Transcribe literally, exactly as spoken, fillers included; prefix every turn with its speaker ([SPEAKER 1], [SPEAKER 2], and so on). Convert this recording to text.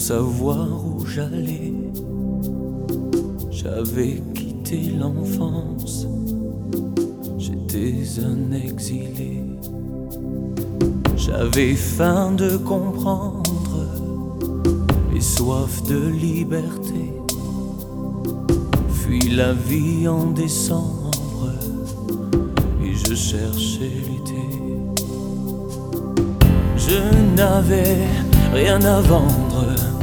[SPEAKER 1] Savoir où j'allais, j'avais quitté l'enfance, j'étais un exilé. J'avais faim de comprendre et soif de liberté, fui la vie en décembre et je cherchais l'été. Je n'avais rien à vendre,